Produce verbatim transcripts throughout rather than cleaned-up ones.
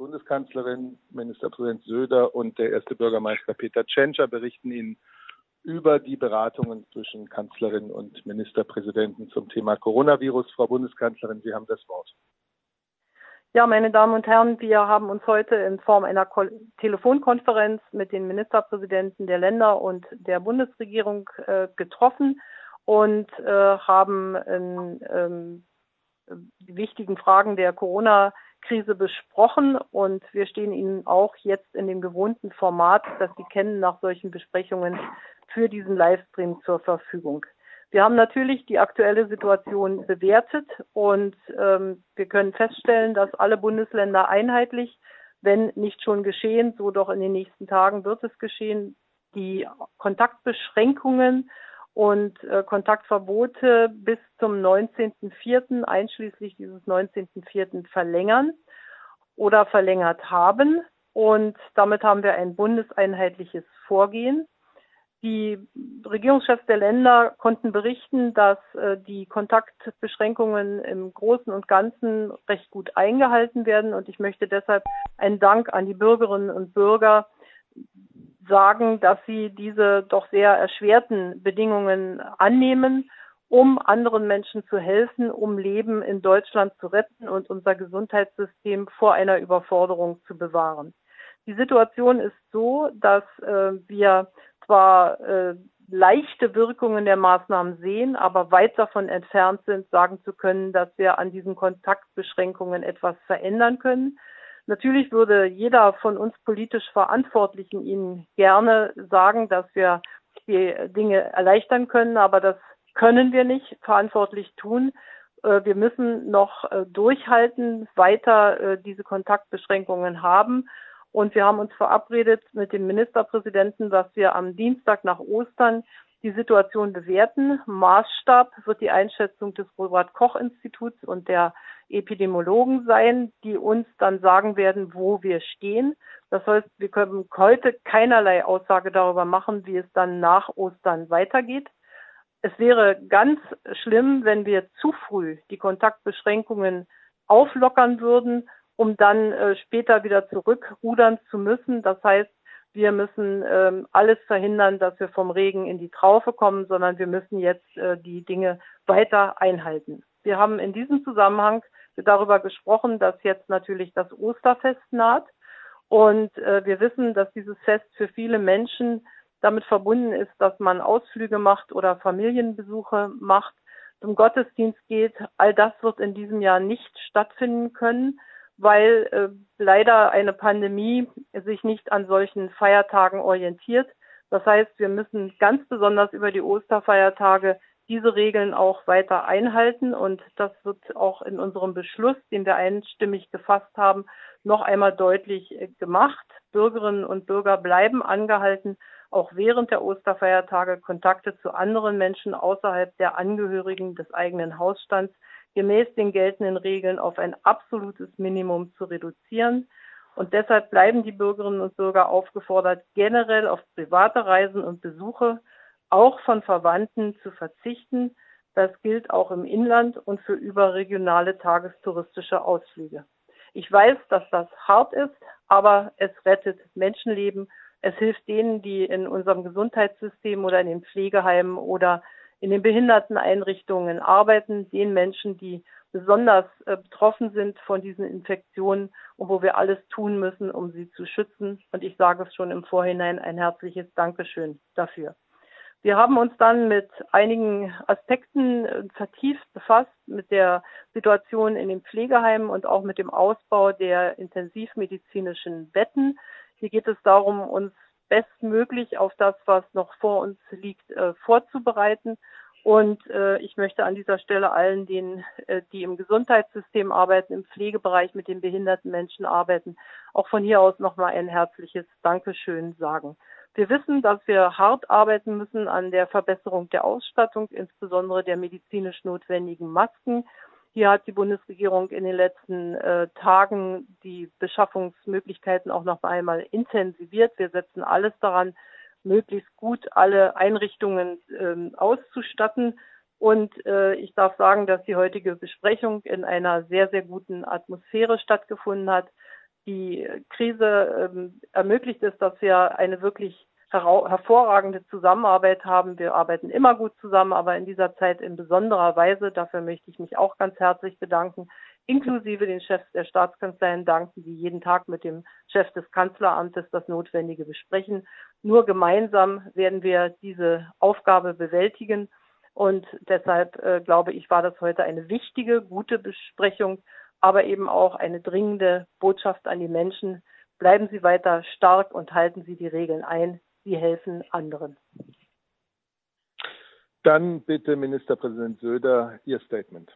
Bundeskanzlerin, Ministerpräsident Söder und der erste Bürgermeister Peter Tschentscher berichten Ihnen über die Beratungen zwischen Kanzlerin und Ministerpräsidenten zum Thema Coronavirus. Frau Bundeskanzlerin, Sie haben das Wort. Ja, meine Damen und Herren, wir haben uns heute in Form einer Ko- Telefonkonferenz mit den Ministerpräsidenten der Länder und der Bundesregierung äh, getroffen und äh, haben in, ähm, die wichtigen Fragen der Corona-Krise besprochen. Und wir stehen Ihnen auch jetzt in dem gewohnten Format, das Sie kennen, nach solchen Besprechungen für diesen Livestream zur Verfügung. Wir haben natürlich die aktuelle Situation bewertet und ähm, wir können feststellen, dass alle Bundesländer einheitlich, wenn nicht schon geschehen, so doch in den nächsten Tagen wird es geschehen, die Kontaktbeschränkungen und äh, Kontaktverbote bis zum neunzehnten vierten einschließlich dieses neunzehnten vierten verlängern oder verlängert haben. Und damit haben wir ein bundeseinheitliches Vorgehen. Die Regierungschefs der Länder konnten berichten, dass äh, die Kontaktbeschränkungen im Großen und Ganzen recht gut eingehalten werden. Und ich möchte deshalb einen Dank an die Bürgerinnen und Bürger sagen, dass sie diese doch sehr erschwerten Bedingungen annehmen, um anderen Menschen zu helfen, um Leben in Deutschland zu retten und unser Gesundheitssystem vor einer Überforderung zu bewahren. Die Situation ist so, dass äh, wir zwar äh, leichte Wirkungen der Maßnahmen sehen, aber weit davon entfernt sind, sagen zu können, dass wir an diesen Kontaktbeschränkungen etwas verändern können. Natürlich würde jeder von uns politisch Verantwortlichen Ihnen gerne sagen, dass wir die Dinge erleichtern können, aber das können wir nicht verantwortlich tun. Wir müssen noch durchhalten, weiter diese Kontaktbeschränkungen haben. Und wir haben uns verabredet mit dem Ministerpräsidenten, dass wir am Dienstag nach Ostern die Situation bewerten. Maßstab wird die Einschätzung des Robert-Koch-Instituts und der Epidemiologen sein, die uns dann sagen werden, wo wir stehen. Das heißt, wir können heute keinerlei Aussage darüber machen, wie es dann nach Ostern weitergeht. Es wäre ganz schlimm, wenn wir zu früh die Kontaktbeschränkungen auflockern würden, um dann äh, später wieder zurückrudern zu müssen. Das heißt, wir müssen ähm, alles verhindern, dass wir vom Regen in die Traufe kommen, sondern wir müssen jetzt äh, die Dinge weiter einhalten. Wir haben in diesem Zusammenhang darüber gesprochen, dass jetzt natürlich das Osterfest naht. Und äh, wir wissen, dass dieses Fest für viele Menschen damit verbunden ist, dass man Ausflüge macht oder Familienbesuche macht, zum Gottesdienst geht. All das wird in diesem Jahr nicht stattfinden können, weil äh, leider eine Pandemie sich nicht an solchen Feiertagen orientiert. Das heißt, wir müssen ganz besonders über die Osterfeiertage diese Regeln auch weiter einhalten. Und das wird auch in unserem Beschluss, den wir einstimmig gefasst haben, noch einmal deutlich äh, gemacht. Bürgerinnen und Bürger bleiben angehalten, auch während der Osterfeiertage Kontakte zu anderen Menschen außerhalb der Angehörigen des eigenen Hausstands gemäß den geltenden Regeln auf ein absolutes Minimum zu reduzieren. Und deshalb bleiben die Bürgerinnen und Bürger aufgefordert, generell auf private Reisen und Besuche auch von Verwandten zu verzichten. Das gilt auch im Inland und für überregionale tagestouristische Ausflüge. Ich weiß, dass das hart ist, aber es rettet Menschenleben. Es hilft denen, die in unserem Gesundheitssystem oder in den Pflegeheimen oder in den Behinderteneinrichtungen arbeiten, den Menschen, die besonders äh, betroffen sind von diesen Infektionen und wo wir alles tun müssen, um sie zu schützen. Und ich sage es schon im Vorhinein, ein herzliches Dankeschön dafür. Wir haben uns dann mit einigen Aspekten äh, vertieft befasst, mit der Situation in den Pflegeheimen und auch mit dem Ausbau der intensivmedizinischen Betten. Hier geht es darum, uns bestmöglich auf das, was noch vor uns liegt, äh, vorzubereiten. Und äh, ich möchte an dieser Stelle allen, denen, äh, die im Gesundheitssystem arbeiten, im Pflegebereich mit den behinderten Menschen arbeiten, auch von hier aus nochmal ein herzliches Dankeschön sagen. Wir wissen, dass wir hart arbeiten müssen an der Verbesserung der Ausstattung, insbesondere der medizinisch notwendigen Masken. Hier hat die Bundesregierung in den letzten äh, Tagen die Beschaffungsmöglichkeiten auch noch einmal intensiviert. Wir setzen alles daran, möglichst gut alle Einrichtungen äh, auszustatten. Und äh, ich darf sagen, dass die heutige Besprechung in einer sehr, sehr guten Atmosphäre stattgefunden hat. die Krise ähm, ermöglicht es, dass wir eine wirklich hervorragende Zusammenarbeit haben. Wir arbeiten immer gut zusammen, aber in dieser Zeit in besonderer Weise. Dafür möchte ich mich auch ganz herzlich bedanken, inklusive den Chefs der Staatskanzleien danken, die jeden Tag mit dem Chef des Kanzleramtes das Notwendige besprechen. Nur gemeinsam werden wir diese Aufgabe bewältigen. Und deshalb äh, glaube ich, war das heute eine wichtige, gute Besprechung, aber eben auch eine dringende Botschaft an die Menschen. Bleiben Sie weiter stark und halten Sie die Regeln ein. Sie helfen anderen. Dann bitte Ministerpräsident Söder, Ihr Statement.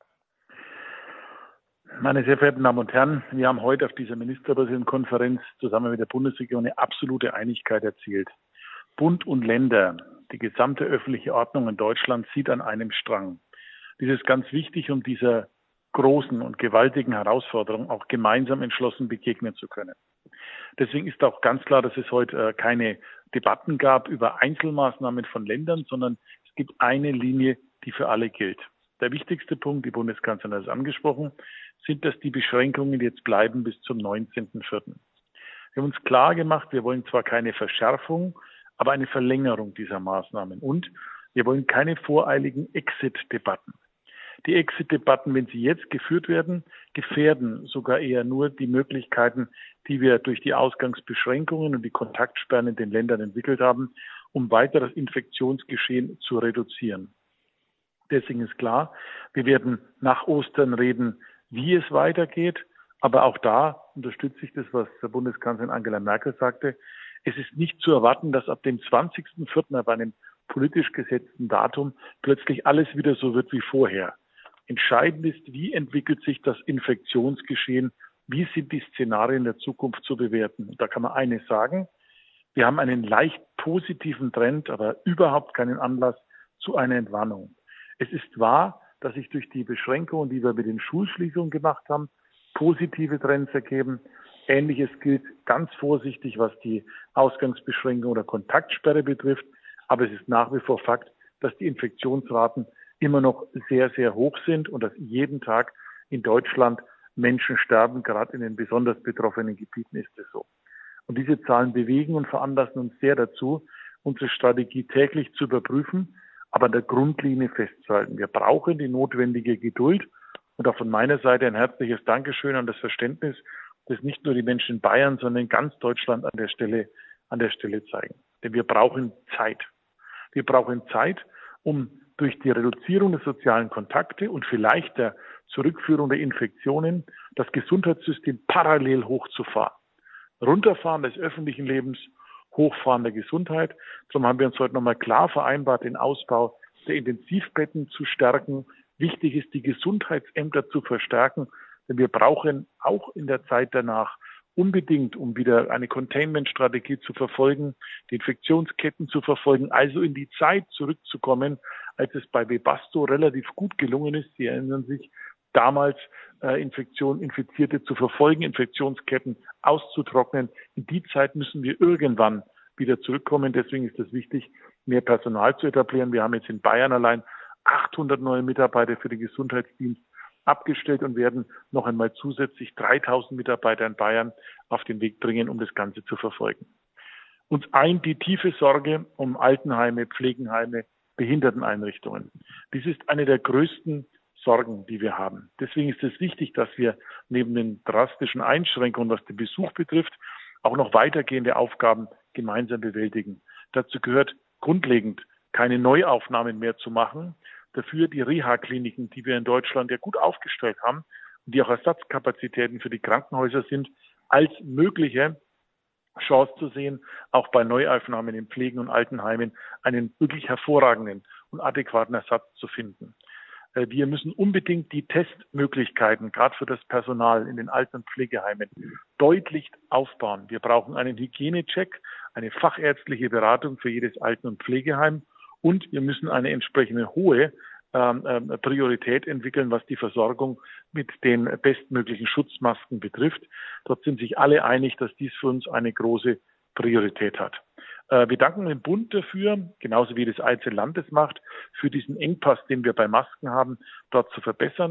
Meine sehr verehrten Damen und Herren, wir haben heute auf dieser Ministerpräsidentenkonferenz zusammen mit der Bundesregierung eine absolute Einigkeit erzielt. Bund und Länder, die gesamte öffentliche Ordnung in Deutschland zieht an einem Strang. Dies ist ganz wichtig, um dieser großen und gewaltigen Herausforderung auch gemeinsam entschlossen begegnen zu können. Deswegen ist auch ganz klar, dass es heute keine Debatten gab über Einzelmaßnahmen von Ländern, sondern es gibt eine Linie, die für alle gilt. Der wichtigste Punkt, die Bundeskanzlerin hat es angesprochen, sind, dass die Beschränkungen jetzt bleiben bis zum neunzehnten vierten Wir haben uns klar gemacht, wir wollen zwar keine Verschärfung, aber eine Verlängerung dieser Maßnahmen. Und wir wollen keine voreiligen Exit-Debatten. Die Exit-Debatten, wenn sie jetzt geführt werden, gefährden sogar eher nur die Möglichkeiten, die wir durch die Ausgangsbeschränkungen und die Kontaktsperren in den Ländern entwickelt haben, um weiter das Infektionsgeschehen zu reduzieren. Deswegen ist klar, wir werden nach Ostern reden, wie es weitergeht. Aber auch da unterstütze ich das, was Bundeskanzlerin Angela Merkel sagte. Es ist nicht zu erwarten, dass ab dem zwanzigsten vierten bei einem politisch gesetzten Datum plötzlich alles wieder so wird wie vorher. Entscheidend ist, wie entwickelt sich das Infektionsgeschehen, wie sind die Szenarien der Zukunft zu bewerten. Und da kann man eines sagen, wir haben einen leicht positiven Trend, aber überhaupt keinen Anlass zu einer Entwarnung. Es ist wahr, dass sich durch die Beschränkungen, die wir mit den Schulschließungen gemacht haben, positive Trends ergeben. Ähnliches gilt ganz vorsichtig, was die Ausgangsbeschränkung oder Kontaktsperre betrifft. Aber es ist nach wie vor Fakt, dass die Infektionsraten immer noch sehr, sehr hoch sind und dass jeden Tag in Deutschland Menschen sterben. Gerade in den besonders betroffenen Gebieten ist es so. Und diese Zahlen bewegen und veranlassen uns sehr dazu, unsere Strategie täglich zu überprüfen, aber an der Grundlinie festzuhalten. Wir brauchen die notwendige Geduld und auch von meiner Seite ein herzliches Dankeschön an das Verständnis, das nicht nur die Menschen in Bayern, sondern in ganz Deutschland an der Stelle, an der Stelle zeigen. Denn wir brauchen Zeit. Wir brauchen Zeit, um durch die Reduzierung der sozialen Kontakte und vielleicht der Zurückführung der Infektionen das Gesundheitssystem parallel hochzufahren. Runterfahren des öffentlichen Lebens, Hochfahren der Gesundheit. Darum haben wir uns heute nochmal klar vereinbart, den Ausbau der Intensivbetten zu stärken. Wichtig ist, die Gesundheitsämter zu verstärken, denn wir brauchen auch in der Zeit danach unbedingt, um wieder eine Containment-Strategie zu verfolgen, die Infektionsketten zu verfolgen, also in die Zeit zurückzukommen, als es bei Webasto relativ gut gelungen ist. Sie erinnern sich, damals äh, Infektion, Infizierte zu verfolgen, Infektionsketten auszutrocknen. In die Zeit müssen wir irgendwann wieder zurückkommen. Deswegen ist es wichtig, mehr Personal zu etablieren. Wir haben jetzt in Bayern allein achthundert neue Mitarbeiter für den Gesundheitsdienst abgestellt und werden noch einmal zusätzlich dreitausend Mitarbeiter in Bayern auf den Weg bringen, um das Ganze zu verfolgen. Uns eint die tiefe Sorge um Altenheime, Pflegeheime, Behinderteneinrichtungen. Dies ist eine der größten Sorgen, die wir haben. Deswegen ist es wichtig, dass wir neben den drastischen Einschränkungen, was den Besuch betrifft, auch noch weitergehende Aufgaben gemeinsam bewältigen. Dazu gehört grundlegend, keine Neuaufnahmen mehr zu machen. Dafür die Reha-Kliniken, die wir in Deutschland ja gut aufgestellt haben und die auch Ersatzkapazitäten für die Krankenhäuser sind, als mögliche Chance zu sehen, auch bei Neuaufnahmen in Pflegen- und Altenheimen einen wirklich hervorragenden und adäquaten Ersatz zu finden. Wir müssen unbedingt die Testmöglichkeiten, gerade für das Personal in den Alten- und Pflegeheimen, deutlich aufbauen. Wir brauchen einen Hygienecheck, eine fachärztliche Beratung für jedes Alten- und Pflegeheim und wir müssen eine entsprechende hohe ähm, Priorität entwickeln, was die Versorgung mit den bestmöglichen Schutzmasken betrifft. Dort sind sich alle einig, dass dies für uns eine große Priorität hat. Wir danken dem Bund dafür, genauso wie das einzelne Land es macht, für diesen Engpass, den wir bei Masken haben, dort zu verbessern.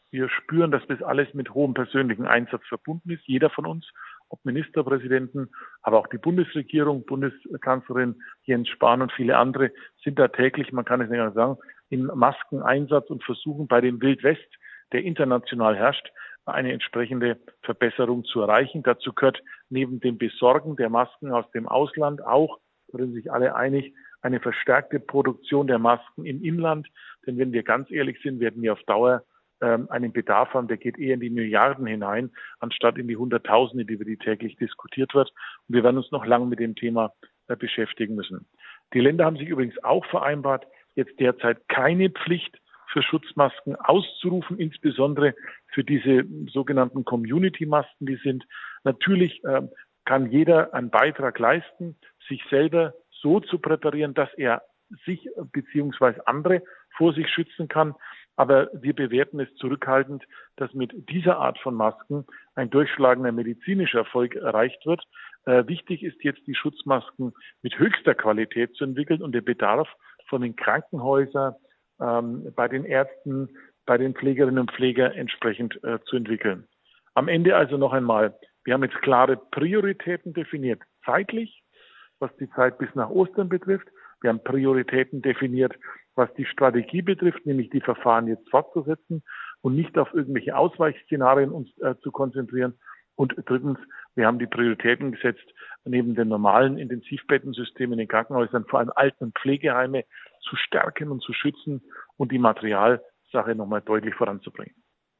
Wir spüren, dass das alles mit hohem persönlichen Einsatz verbunden ist. Jeder von uns, ob Ministerpräsidenten, aber auch die Bundesregierung, Bundeskanzlerin Jens Spahn und viele andere sind da täglich, man kann es nicht anders sagen, in Maskeneinsatz und versuchen bei dem Wild West, der international herrscht, eine entsprechende Verbesserung zu erreichen. Dazu gehört neben dem Besorgen der Masken aus dem Ausland auch, da sind sich alle einig, eine verstärkte Produktion der Masken im Inland. Denn wenn wir ganz ehrlich sind, werden wir auf Dauer ähm, einen Bedarf haben, der geht eher in die Milliarden hinein, anstatt in die Hunderttausende, die wir die täglich diskutiert wird. Und wir werden uns noch lange mit dem Thema äh, beschäftigen müssen. Die Länder haben sich übrigens auch vereinbart, jetzt derzeit keine Pflicht für Schutzmasken auszurufen, insbesondere für diese sogenannten Community-Masken, die sind. Natürlich äh, kann jeder einen Beitrag leisten, sich selber so zu präparieren, dass er sich bzw. andere vor sich schützen kann. Aber wir bewerten es zurückhaltend, dass mit dieser Art von Masken ein durchschlagender medizinischer Erfolg erreicht wird. Äh, wichtig ist jetzt, die Schutzmasken mit höchster Qualität zu entwickeln und der Bedarf von den Krankenhäusern, ähm, bei den Ärzten, bei den Pflegerinnen und Pflegern entsprechend äh, zu entwickeln. Am Ende also noch einmal, wir haben jetzt klare Prioritäten definiert, zeitlich, was die Zeit bis nach Ostern betrifft. Wir haben Prioritäten definiert, was die Strategie betrifft, nämlich die Verfahren jetzt fortzusetzen und nicht auf irgendwelche Ausweichszenarien uns äh, zu konzentrieren. Und drittens, wir haben die Prioritäten gesetzt, neben den normalen Intensivbettensystemen in den Krankenhäusern vor allem Alten- und Pflegeheime zu stärken und zu schützen und die Materialsache nochmal deutlich voranzubringen.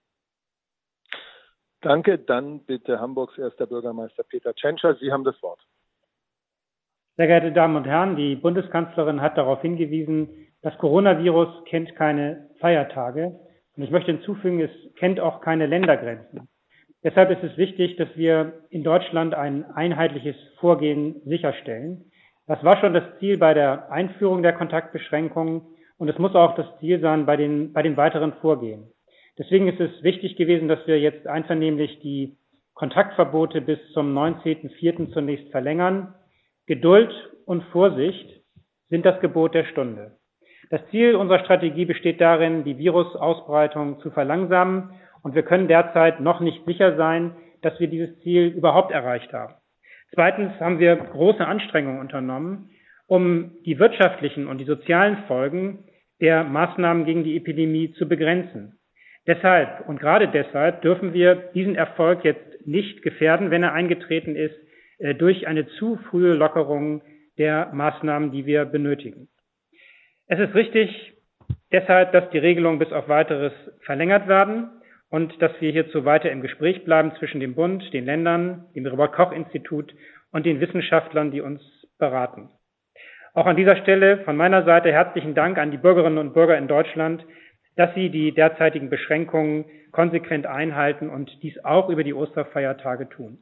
Danke. Dann bitte Hamburgs erster Bürgermeister Peter Tschentscher. Sie haben das Wort. Sehr geehrte Damen und Herren, die Bundeskanzlerin hat darauf hingewiesen, das Coronavirus kennt keine Feiertage. Und ich möchte hinzufügen, es kennt auch keine Ländergrenzen. Deshalb ist es wichtig, dass wir in Deutschland ein einheitliches Vorgehen sicherstellen. Das war schon das Ziel bei der Einführung der Kontaktbeschränkungen und es muss auch das Ziel sein bei den, bei den weiteren Vorgehen. Deswegen ist es wichtig gewesen, dass wir jetzt einvernehmlich die Kontaktverbote bis zum neunzehnten vierten zunächst verlängern. Geduld und Vorsicht sind das Gebot der Stunde. Das Ziel unserer Strategie besteht darin, die Virusausbreitung zu verlangsamen und wir können derzeit noch nicht sicher sein, dass wir dieses Ziel überhaupt erreicht haben. Zweitens haben wir große Anstrengungen unternommen, um die wirtschaftlichen und die sozialen Folgen der Maßnahmen gegen die Epidemie zu begrenzen. Deshalb und gerade deshalb dürfen wir diesen Erfolg jetzt nicht gefährden, wenn er eingetreten ist, durch eine zu frühe Lockerung der Maßnahmen, die wir benötigen. Es ist richtig deshalb, dass die Regelungen bis auf Weiteres verlängert werden und dass wir hierzu weiter im Gespräch bleiben zwischen dem Bund, den Ländern, dem Robert-Koch-Institut und den Wissenschaftlern, die uns beraten. Auch an dieser Stelle von meiner Seite herzlichen Dank an die Bürgerinnen und Bürger in Deutschland, dass sie die derzeitigen Beschränkungen konsequent einhalten und dies auch über die Osterfeiertage tun.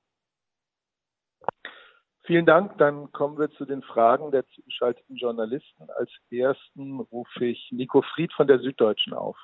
Vielen Dank. Dann kommen wir zu den Fragen der zugeschalteten Journalisten. Als ersten rufe ich Nico Fried von der Süddeutschen auf.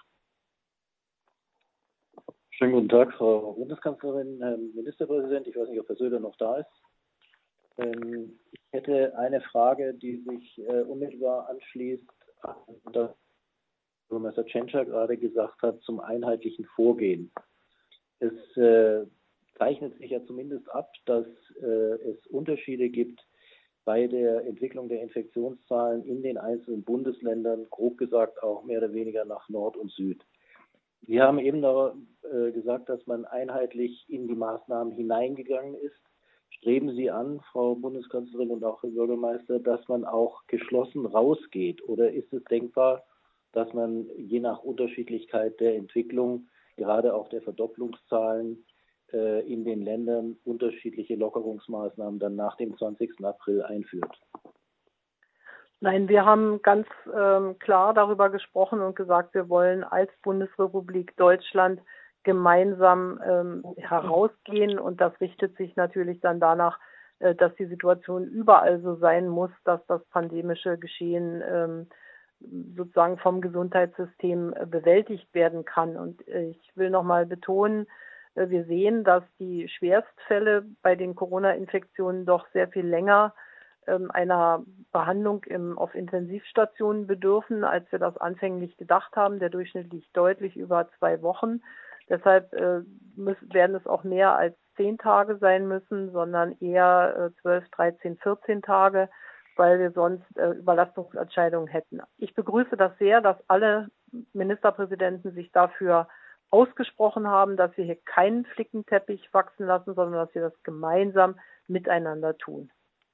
Schönen guten Tag, Frau Bundeskanzlerin, Herr Ministerpräsident. Ich weiß nicht, ob Herr Söder noch da ist. Ähm, ich hätte eine Frage, die sich äh, unmittelbar anschließt an das, was Bürgermeister Tschentscher gerade gesagt hat, zum einheitlichen Vorgehen. Es äh, zeichnet sich ja zumindest ab, dass äh, es Unterschiede gibt bei der Entwicklung der Infektionszahlen in den einzelnen Bundesländern, grob gesagt auch mehr oder weniger nach Nord und Süd. Sie haben eben da, äh, gesagt, dass man einheitlich in die Maßnahmen hineingegangen ist. Streben Sie an, Frau Bundeskanzlerin und auch Herr Bürgermeister, dass man auch geschlossen rausgeht? Oder ist es denkbar, dass man je nach Unterschiedlichkeit der Entwicklung, gerade auch der Verdopplungszahlen, in den Ländern unterschiedliche Lockerungsmaßnahmen dann nach dem zwanzigsten April einführt? Nein, wir haben ganz ähm, klar darüber gesprochen und gesagt, wir wollen als Bundesrepublik Deutschland gemeinsam ähm, herausgehen und das richtet sich natürlich dann danach, äh, dass die Situation überall so sein muss, dass das pandemische Geschehen ähm, sozusagen vom Gesundheitssystem äh, bewältigt werden kann. Und äh, ich will nochmal betonen, wir sehen, dass die Schwerstfälle bei den Corona-Infektionen doch sehr viel länger ähm, einer Behandlung im, auf Intensivstationen bedürfen, als wir das anfänglich gedacht haben. Der Durchschnitt liegt deutlich über zwei Wochen. Deshalb äh, müssen, werden es auch mehr als zehn Tage sein müssen, sondern eher äh, zwölf, dreizehn, vierzehn Tage, weil wir sonst äh, Überlastungsentscheidungen hätten. Ich begrüße das sehr, dass alle Ministerpräsidenten sich dafür ausgesprochen haben, dass wir hier keinen Flickenteppich wachsen lassen, sondern dass wir das gemeinsam miteinander tun.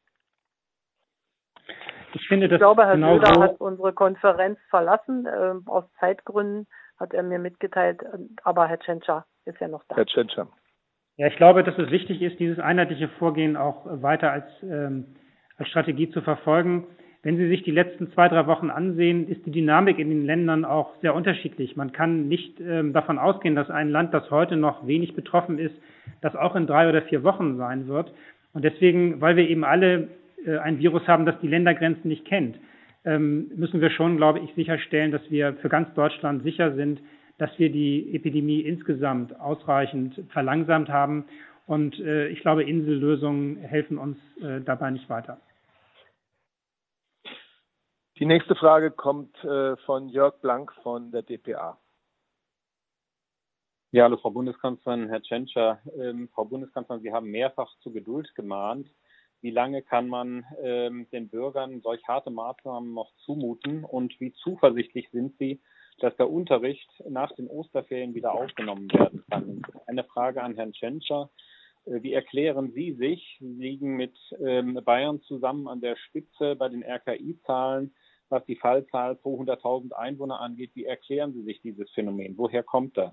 Ich finde, das ich glaube, Herr genau Söder so hat unsere Konferenz verlassen. Äh, aus Zeitgründen hat er mir mitgeteilt, aber Herr Tschentscher ist ja noch da. Herr Tschentscher. Ja, ich glaube, dass es wichtig ist, dieses einheitliche Vorgehen auch weiter als, ähm, als Strategie zu verfolgen. Wenn Sie sich die letzten zwei, drei Wochen ansehen, ist die Dynamik in den Ländern auch sehr unterschiedlich. Man kann nicht ähm, davon ausgehen, dass ein Land, das heute noch wenig betroffen ist, das auch in drei oder vier Wochen sein wird. Und deswegen, weil wir eben alle äh, ein Virus haben, das die Ländergrenzen nicht kennt, ähm, müssen wir schon, glaube ich, sicherstellen, dass wir für ganz Deutschland sicher sind, dass wir die Epidemie insgesamt ausreichend verlangsamt haben. Und äh, ich glaube, Insellösungen helfen uns äh, dabei nicht weiter. Die nächste Frage kommt äh, von Jörg Blank von der D P A. Ja, hallo Frau Bundeskanzlerin, Herr Tschentscher. Ähm, Frau Bundeskanzlerin, Sie haben mehrfach zu Geduld gemahnt. Wie lange kann man ähm, den Bürgern solch harte Maßnahmen noch zumuten und wie zuversichtlich sind Sie, dass der Unterricht nach den Osterferien wieder aufgenommen werden kann? Eine Frage an Herrn Tschentscher. Wie erklären Sie sich, Sie liegen mit ähm, Bayern zusammen an der Spitze bei den R K I-Zahlen, was die Fallzahl pro hunderttausend Einwohner angeht. Wie erklären Sie sich dieses Phänomen? Woher kommt das?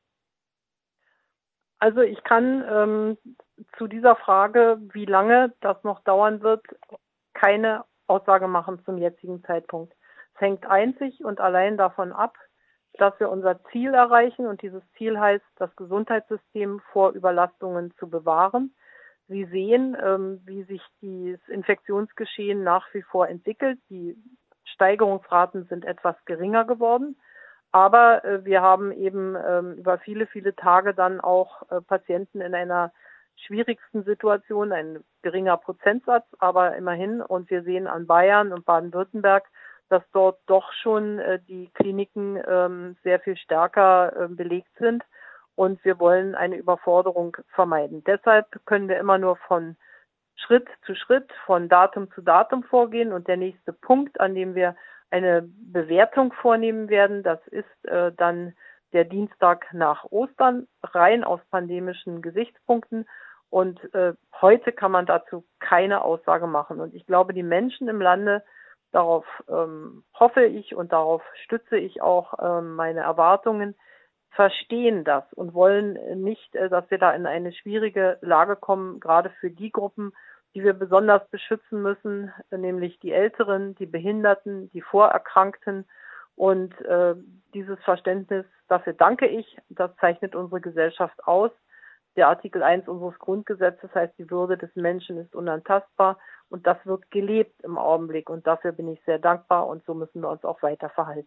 Also ich kann ähm, zu dieser Frage, wie lange das noch dauern wird, keine Aussage machen zum jetzigen Zeitpunkt. Es hängt einzig und allein davon ab, dass wir unser Ziel erreichen, und dieses Ziel heißt, das Gesundheitssystem vor Überlastungen zu bewahren. Sie sehen, ähm, wie sich das Infektionsgeschehen nach wie vor entwickelt. Die Steigerungsraten sind etwas geringer geworden, aber äh, wir haben eben ähm, über viele, viele Tage dann auch äh, Patienten in einer schwierigsten Situation, ein geringer Prozentsatz, aber immerhin. Und wir sehen an Bayern und Baden-Württemberg, dass dort doch schon äh, die Kliniken ähm, sehr viel stärker äh, belegt sind, und wir wollen eine Überforderung vermeiden. Deshalb können wir immer nur von Schritt zu Schritt, von Datum zu Datum vorgehen, und der nächste Punkt, an dem wir eine Bewertung vornehmen werden, das ist äh, dann der Dienstag nach Ostern, rein aus pandemischen Gesichtspunkten, und äh, heute kann man dazu keine Aussage machen, und ich glaube, die Menschen im Lande, darauf ähm, hoffe ich und darauf stütze ich auch ähm, meine Erwartungen, verstehen das und wollen nicht, äh, dass wir da in eine schwierige Lage kommen, gerade für die Gruppen, die wir besonders beschützen müssen, äh, nämlich die Älteren, die Behinderten, die Vorerkrankten. Und äh, dieses Verständnis, dafür danke ich, das zeichnet unsere Gesellschaft aus. Der Artikel eins unseres Grundgesetzes heißt, die Würde des Menschen ist unantastbar, und das wird gelebt im Augenblick, und dafür bin ich sehr dankbar, und so müssen wir uns auch weiter verhalten.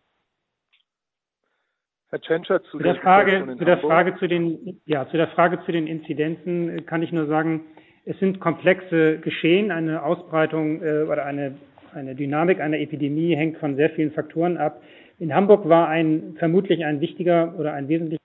Herr Tschentscher, zu, zu der Frage, zu der Frage zu den, ja, zu der Frage zu den Inzidenzen kann ich nur sagen, es sind komplexe Geschehen. Eine Ausbreitung äh, oder eine, eine Dynamik einer Epidemie hängt von sehr vielen Faktoren ab. In Hamburg war ein, vermutlich ein wichtiger oder ein wesentlicher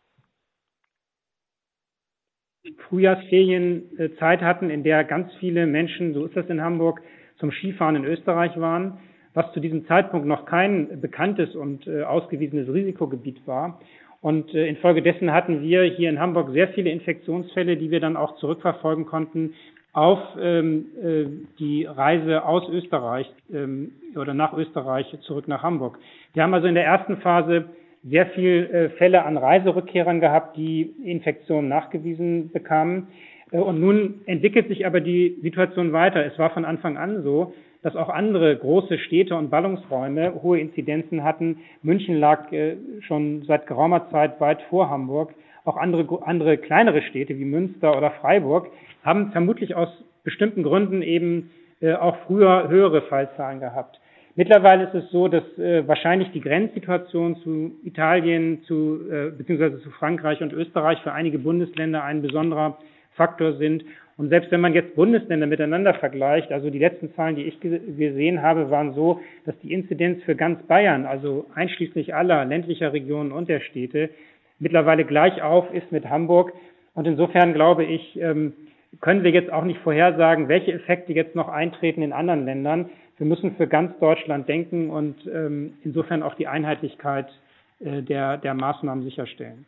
Frühjahrsferien äh, Zeit hatten, in der ganz viele Menschen, so ist das in Hamburg, zum Skifahren in Österreich waren, was zu diesem Zeitpunkt noch kein bekanntes und äh, ausgewiesenes Risikogebiet war. Und äh, infolgedessen hatten wir hier in Hamburg sehr viele Infektionsfälle, die wir dann auch zurückverfolgen konnten auf ähm, äh, die Reise aus Österreich ähm, oder nach Österreich zurück nach Hamburg. Wir haben also in der ersten Phase sehr viele äh, Fälle an Reiserückkehrern gehabt, die Infektionen nachgewiesen bekamen. Äh, und nun entwickelt sich aber die Situation weiter. Es war von Anfang an so, dass auch andere große Städte und Ballungsräume hohe Inzidenzen hatten. München lag äh, schon seit geraumer Zeit weit vor Hamburg. Auch andere, andere kleinere Städte wie Münster oder Freiburg haben vermutlich aus bestimmten Gründen eben äh, auch früher höhere Fallzahlen gehabt. Mittlerweile ist es so, dass äh, wahrscheinlich die Grenzsituation zu Italien, zu, äh, beziehungsweise zu Frankreich und Österreich für einige Bundesländer ein besonderer Faktor sind. Und selbst wenn man jetzt Bundesländer miteinander vergleicht, also die letzten Zahlen, die ich gesehen habe, waren so, dass die Inzidenz für ganz Bayern, also einschließlich aller ländlicher Regionen und der Städte, mittlerweile gleich auf ist mit Hamburg. Und insofern glaube ich, können wir jetzt auch nicht vorhersagen, welche Effekte jetzt noch eintreten in anderen Ländern. Wir müssen für ganz Deutschland denken und insofern auch die Einheitlichkeit der, der Maßnahmen sicherstellen.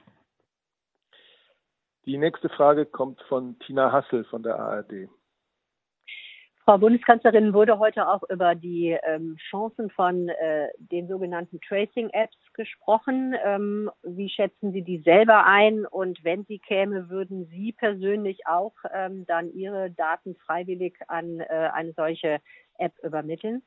Die nächste Frage kommt von Tina Hassel von der A R D. Frau Bundeskanzlerin, wurde heute auch über die ähm, Chancen von äh, den sogenannten Tracing-Apps gesprochen. Ähm, wie schätzen Sie die selber ein? Und wenn sie käme, würden Sie persönlich auch ähm, dann Ihre Daten freiwillig an äh, eine solche App übermitteln?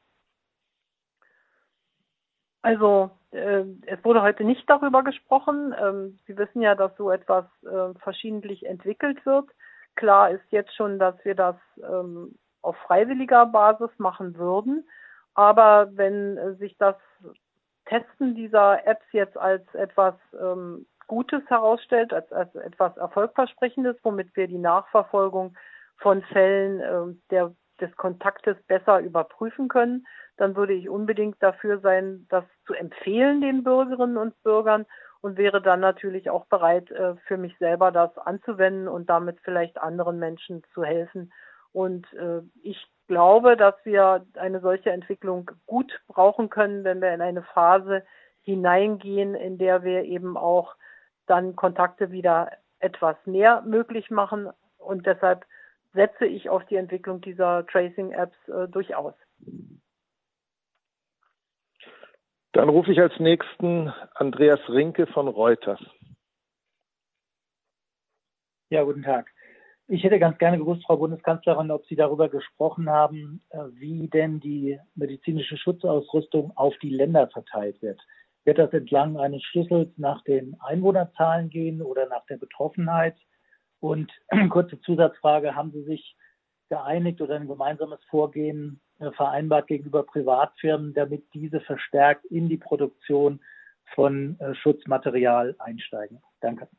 Also äh, es wurde heute nicht darüber gesprochen. Ähm, Sie wissen ja, dass so etwas äh, verschiedentlich entwickelt wird. Klar ist jetzt schon, dass wir das ähm, auf freiwilliger Basis machen würden. Aber wenn äh, sich das Testen dieser Apps jetzt als etwas ähm, Gutes herausstellt, als, als etwas Erfolgversprechendes, womit wir die Nachverfolgung von Fällen äh, der, des Kontaktes besser überprüfen können, dann würde ich unbedingt dafür sein, das zu empfehlen den Bürgerinnen und Bürgern und wäre dann natürlich auch bereit, äh, für mich selber das anzuwenden und damit vielleicht anderen Menschen zu helfen. Und äh, ich glaube, dass wir eine solche Entwicklung gut brauchen können, wenn wir in eine Phase hineingehen, in der wir eben auch dann Kontakte wieder etwas mehr möglich machen. Und deshalb setze ich auf die Entwicklung dieser Tracing-Apps äh, durchaus. Dann rufe ich als nächsten Andreas Rinke von Reuters. Ja, guten Tag. Ich hätte ganz gerne gewusst, Frau Bundeskanzlerin, ob Sie darüber gesprochen haben, wie denn die medizinische Schutzausrüstung auf die Länder verteilt wird. Wird das entlang eines Schlüssels nach den Einwohnerzahlen gehen oder nach der Betroffenheit? Und kurze Zusatzfrage, haben Sie sich geeinigt oder ein gemeinsames Vorgehen vereinbart gegenüber Privatfirmen, damit diese verstärkt in die Produktion von Schutzmaterial einsteigen? Danke.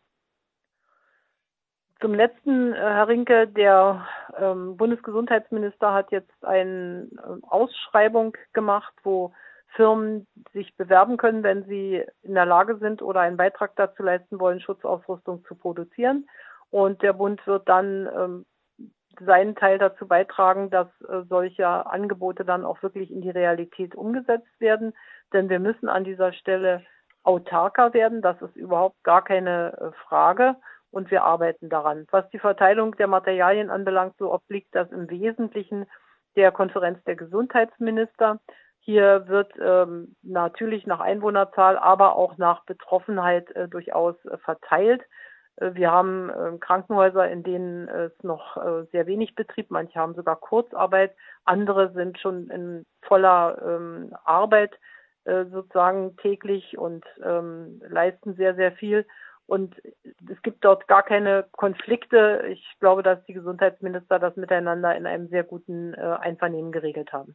Zum letzten, Herr Rinke, der ähm, Bundesgesundheitsminister hat jetzt eine äh, Ausschreibung gemacht, wo Firmen sich bewerben können, wenn sie in der Lage sind oder einen Beitrag dazu leisten wollen, Schutzausrüstung zu produzieren. Und der Bund wird dann ähm, seinen Teil dazu beitragen, dass äh, solche Angebote dann auch wirklich in die Realität umgesetzt werden. Denn wir müssen an dieser Stelle autarker werden. Das ist überhaupt gar keine äh, Frage. Und wir arbeiten daran. Was die Verteilung der Materialien anbelangt, so obliegt das im Wesentlichen der Konferenz der Gesundheitsminister. Hier wird ähm, natürlich nach Einwohnerzahl, aber auch nach Betroffenheit äh, durchaus äh, verteilt. Äh, wir haben äh, Krankenhäuser, in denen äh, es noch äh, sehr wenig Betrieb, manche haben sogar Kurzarbeit, andere sind schon in voller ähm, Arbeit äh, sozusagen täglich und ähm, leisten sehr, sehr viel. Und es gibt dort gar keine Konflikte. Ich glaube, dass die Gesundheitsminister das miteinander in einem sehr guten äh, Einvernehmen geregelt haben.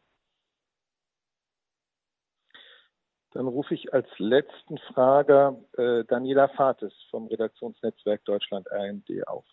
Dann rufe ich als letzten Frager äh, Daniela Fates vom Redaktionsnetzwerk Deutschland R N D auf.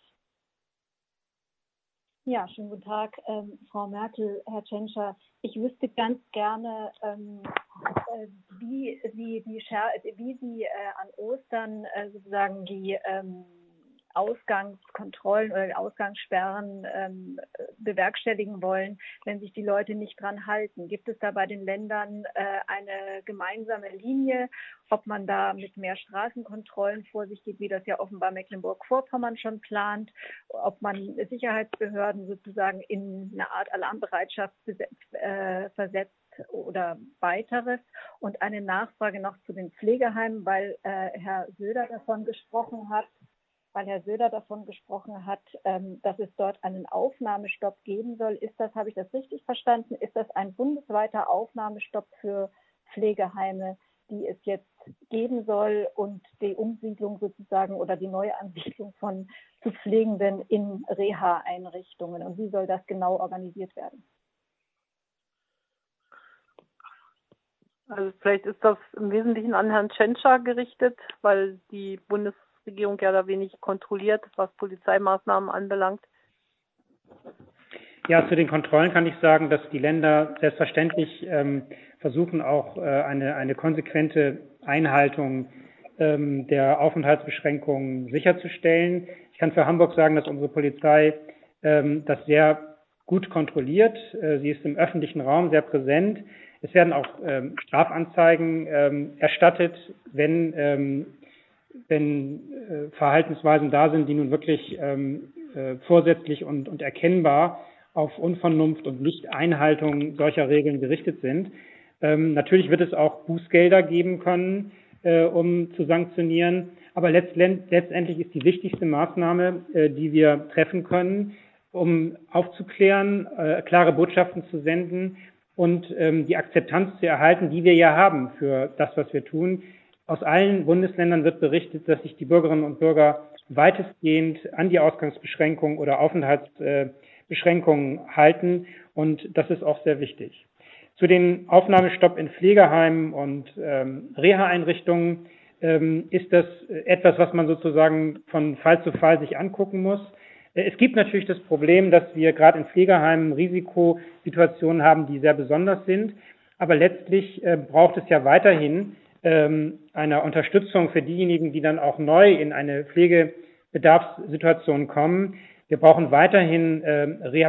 Ja, schönen guten Tag, ähm, Frau Merkel, Herr Tschentscher. Ich wüsste ganz gerne, ähm, äh, wie Sie, die Scher- wie Sie äh, an Ostern äh, sozusagen die ähm, Ausgangskontrollen oder die Ausgangssperren ähm, bewerkstelligen wollen, wenn sich die Leute nicht dran halten. Gibt es da bei den Ländern äh, eine gemeinsame Linie, ob man da mit mehr Straßenkontrollen vor sich geht, wie das ja offenbar Mecklenburg-Vorpommern schon plant, ob man Sicherheitsbehörden sozusagen in eine Art Alarmbereitschaft besetzt, äh, versetzt oder weiteres? Und eine Nachfrage noch zu den Pflegeheimen, weil äh, Herr Söder davon gesprochen hat, weil Herr Söder davon gesprochen hat, ähm, dass es dort einen Aufnahmestopp geben soll. Ist das, habe ich das richtig verstanden? Ist das ein bundesweiter Aufnahmestopp für Pflegeheime, die es jetzt geben soll und die Umsiedlung sozusagen oder die Neuansiedlung von zu Pflegenden in Reha-Einrichtungen? Und wie soll das genau organisiert werden? Also vielleicht ist das im Wesentlichen an Herrn Tschentscher gerichtet, weil die Bundesregierung ja da wenig kontrolliert, was Polizeimaßnahmen anbelangt. Ja, zu den Kontrollen kann ich sagen, dass die Länder selbstverständlich ähm, versuchen, auch äh, eine, eine konsequente Einhaltung ähm, der Aufenthaltsbeschränkungen sicherzustellen. Ich kann für Hamburg sagen, dass unsere Polizei ähm, das sehr gut kontrolliert. Äh, sie ist im öffentlichen Raum sehr präsent. Es werden auch ähm, Strafanzeigen ähm, erstattet, wenn, ähm, wenn äh, Verhaltensweisen da sind, die nun wirklich ähm, äh, vorsätzlich und, und erkennbar auf Unvernunft und Nicht-Einhaltung solcher Regeln gerichtet sind. Ähm, natürlich wird es auch Bußgelder geben können, äh, um zu sanktionieren. Aber letztend, letztendlich ist die wichtigste Maßnahme, äh, die wir treffen können, um aufzuklären, äh, klare Botschaften zu senden und ähm, die Akzeptanz zu erhalten, die wir ja haben für das, was wir tun. Aus allen Bundesländern wird berichtet, dass sich die Bürgerinnen und Bürger weitestgehend an die Ausgangsbeschränkungen oder Aufenthaltsbeschränkungen äh, halten. Und das ist auch sehr wichtig. Zu den Aufnahmestopp in Pflegeheimen und ähm, Reha-Einrichtungen ähm, ist das etwas, was man sozusagen von Fall zu Fall sich angucken muss. Es gibt natürlich das Problem, dass wir gerade in Pflegeheimen Risikosituationen haben, die sehr besonders sind. Aber letztlich äh, braucht es ja weiterhin ähm, eine Unterstützung für diejenigen, die dann auch neu in eine Pflegebedarfssituation kommen. Wir brauchen weiterhin äh,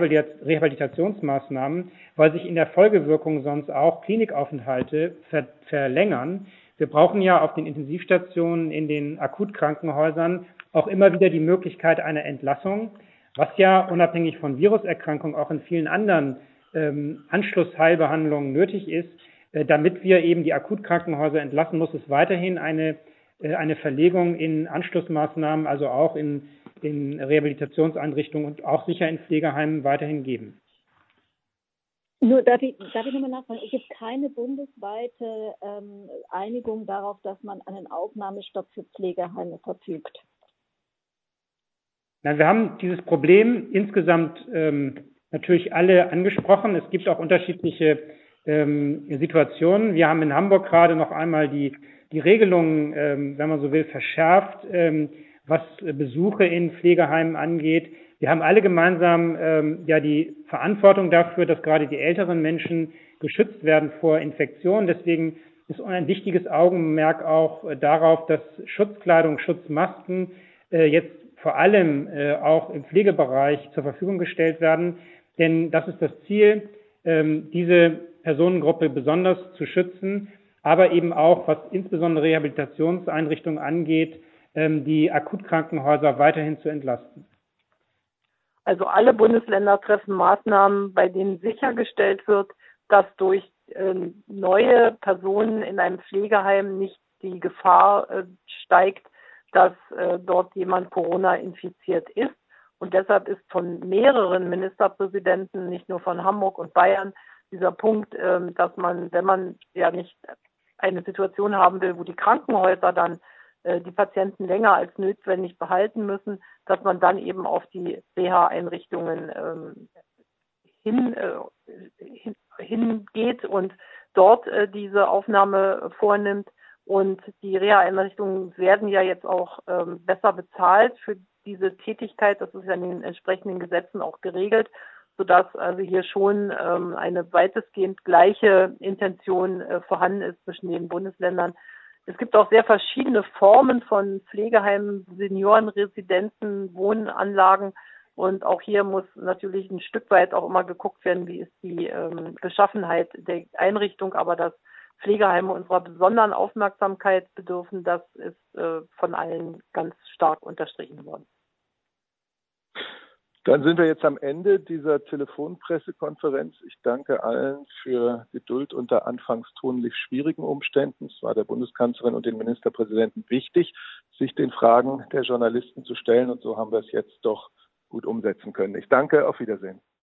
Rehabilitationsmaßnahmen, weil sich in der Folgewirkung sonst auch Klinikaufenthalte ver verlängern. Wir brauchen ja auf den Intensivstationen, in den Akutkrankenhäusern auch immer wieder die Möglichkeit einer Entlassung, was ja unabhängig von Viruserkrankungen auch in vielen anderen ähm, Anschlussheilbehandlungen nötig ist. Äh, damit wir eben die Akutkrankenhäuser entlassen, muss es weiterhin eine, äh, eine Verlegung in Anschlussmaßnahmen, also auch in, in Rehabilitationseinrichtungen und auch sicher in Pflegeheimen weiterhin geben. Nur darf ich, darf ich nochmal nachfragen, es gibt keine bundesweite ähm, Einigung darauf, dass man einen Aufnahmestopp für Pflegeheime verfügt. Na, wir haben dieses Problem insgesamt ähm, natürlich alle angesprochen. Es gibt auch unterschiedliche ähm, Situationen. Wir haben in Hamburg gerade noch einmal die, die Regelungen, ähm, wenn man so will, verschärft, ähm, was Besuche in Pflegeheimen angeht. Wir haben alle gemeinsam ähm, ja die Verantwortung dafür, dass gerade die älteren Menschen geschützt werden vor Infektionen. Deswegen ist ein wichtiges Augenmerk auch äh, darauf, dass Schutzkleidung, Schutzmasken äh, jetzt vor allem äh, auch im Pflegebereich zur Verfügung gestellt werden. Denn das ist das Ziel, ähm, diese Personengruppe besonders zu schützen, aber eben auch, was insbesondere Rehabilitationseinrichtungen angeht, ähm, die Akutkrankenhäuser weiterhin zu entlasten. Also alle Bundesländer treffen Maßnahmen, bei denen sichergestellt wird, dass durch äh, neue Personen in einem Pflegeheim nicht die Gefahr äh, steigt, dass äh, dort jemand Corona infiziert ist. Und deshalb ist von mehreren Ministerpräsidenten, nicht nur von Hamburg und Bayern, dieser Punkt, äh, dass man, wenn man ja nicht eine Situation haben will, wo die Krankenhäuser dann äh, die Patienten länger als notwendig behalten müssen, dass man dann eben auf die Reha-Einrichtungen ähm, hin, äh, hin, hingeht und dort äh, diese Aufnahme vornimmt. Und die Reha-Einrichtungen werden ja jetzt auch ähm, besser bezahlt für diese Tätigkeit. Das ist ja in den entsprechenden Gesetzen auch geregelt, sodass also hier schon ähm, eine weitestgehend gleiche Intention äh, vorhanden ist zwischen den Bundesländern. Es gibt auch sehr verschiedene Formen von Pflegeheimen, Seniorenresidenzen, Wohnanlagen. Und auch hier muss natürlich ein Stück weit auch immer geguckt werden, wie ist die ähm, Beschaffenheit der Einrichtung. Aber dass Pflegeheime unserer besonderen Aufmerksamkeit bedürfen, das ist äh, von allen ganz stark unterstrichen worden. Dann sind wir jetzt am Ende dieser Telefonpressekonferenz. Ich danke allen für Geduld unter anfangs tonlich schwierigen Umständen. Es war der Bundeskanzlerin und den Ministerpräsidenten wichtig, sich den Fragen der Journalisten zu stellen. Und so haben wir es jetzt doch gut umsetzen können. Ich danke, auf Wiedersehen.